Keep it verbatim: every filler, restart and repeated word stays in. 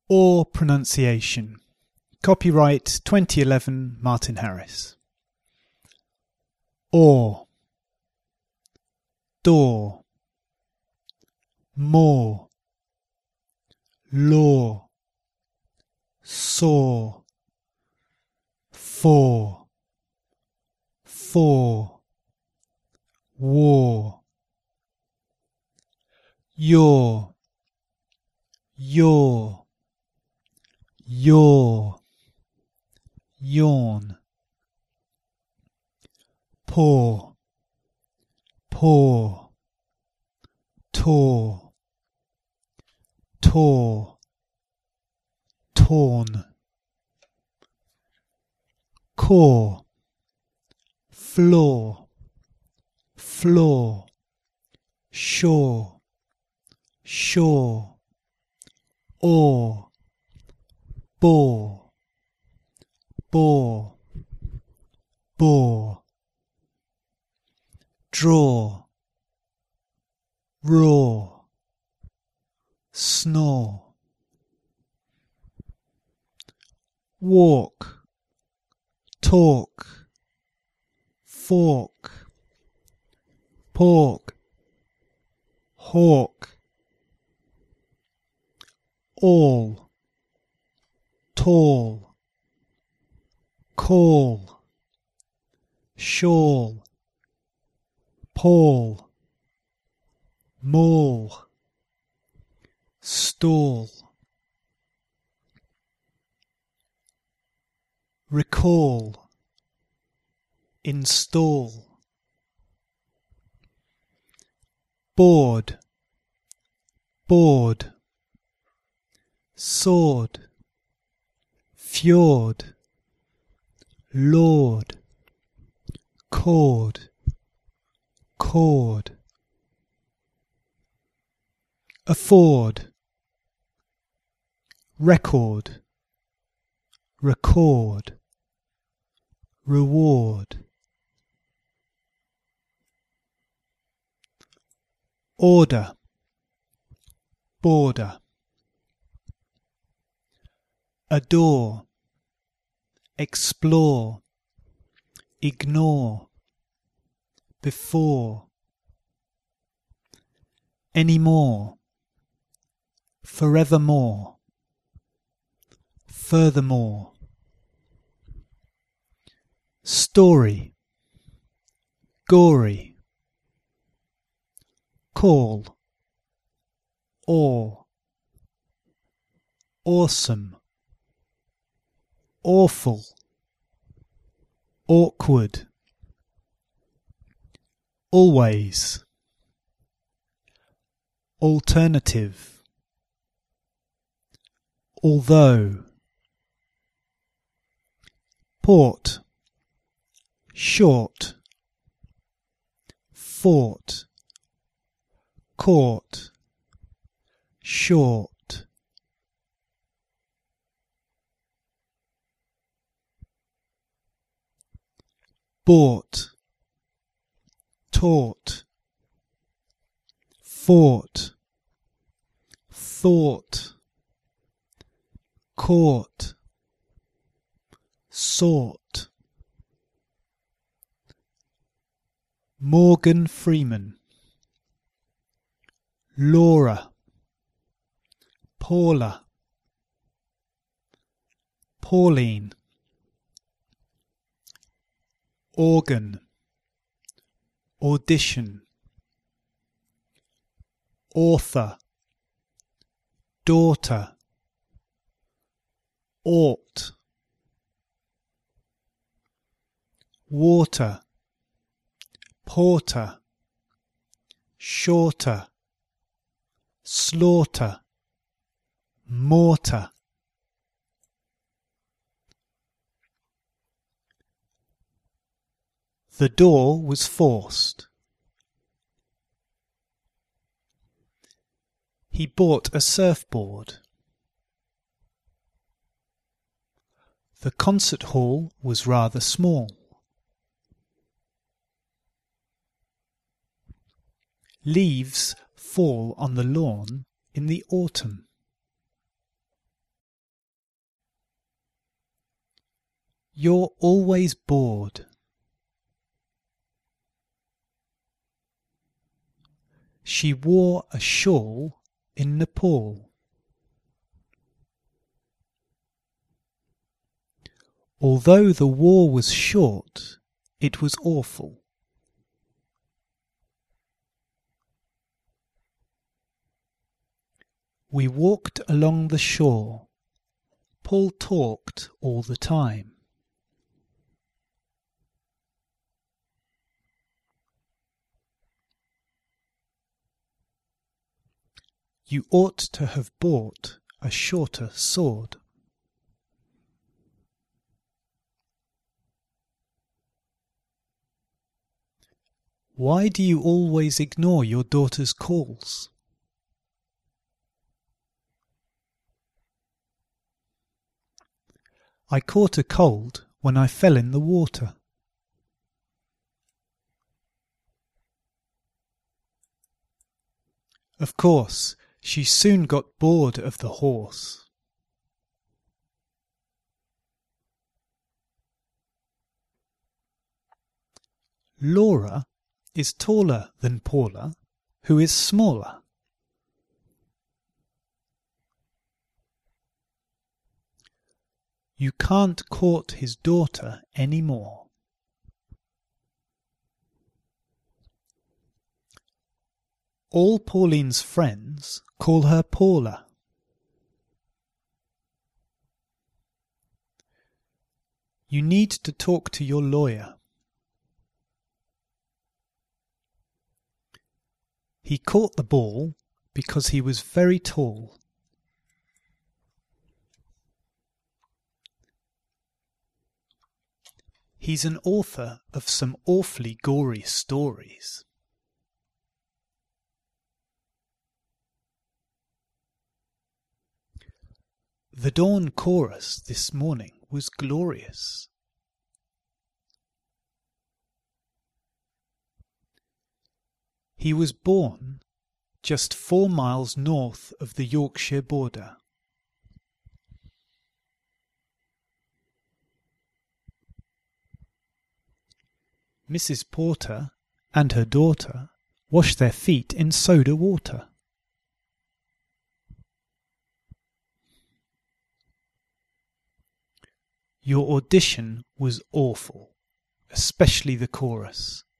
or pronunciation. Copyright twenty eleven Martin Harris. Or, door, more, law, saw, for, for, war, your, your, your, yawn, pour, pour, tore, tore, torn, core, floor, floor, shore, shore, or, bore, bore, bore, draw, raw, snore, walk, talk, fork, pork, hawk, all, tall, call, shawl, Paul, maul, stall, recall, install, board, board, sword, fjord, lord, cord, cord, afford, record, record, reward, order, border, adore, explore, ignore, before, anymore, forevermore, furthermore, story, gory, call, awe, awesome, awful, awkward, always, alternative, although, port, short, fort, court, short, bought, taught, fought, thought, caught, sought, Morgan Freeman, Laura, Paula, Pauline, organ, audition, author, daughter, ought, water, porter, shorter, slaughter, mortar. The door was forced. He bought a surfboard. The concert hall was rather small. Leaves fall on the lawn in the autumn. You're always bored. She wore a shawl in Nepal. Although the war was short, it was awful. We walked along the shore. Paul talked all the time. You ought to have bought a shorter sword. Why do you always ignore your daughter's calls? I caught a cold when I fell in the water. Of course, she soon got bored of the horse. Laura is taller than Paula, who is smaller. You can't court his daughter any more. All Pauline's friends call her Paula. You need to talk to your lawyer. He caught the ball because he was very tall. He's an author of some awfully gory stories. The dawn chorus this morning was glorious. He was born just four miles north of the Yorkshire border. Missus Porter and her daughter wash their feet in soda water. Your audition was awful, especially the chorus.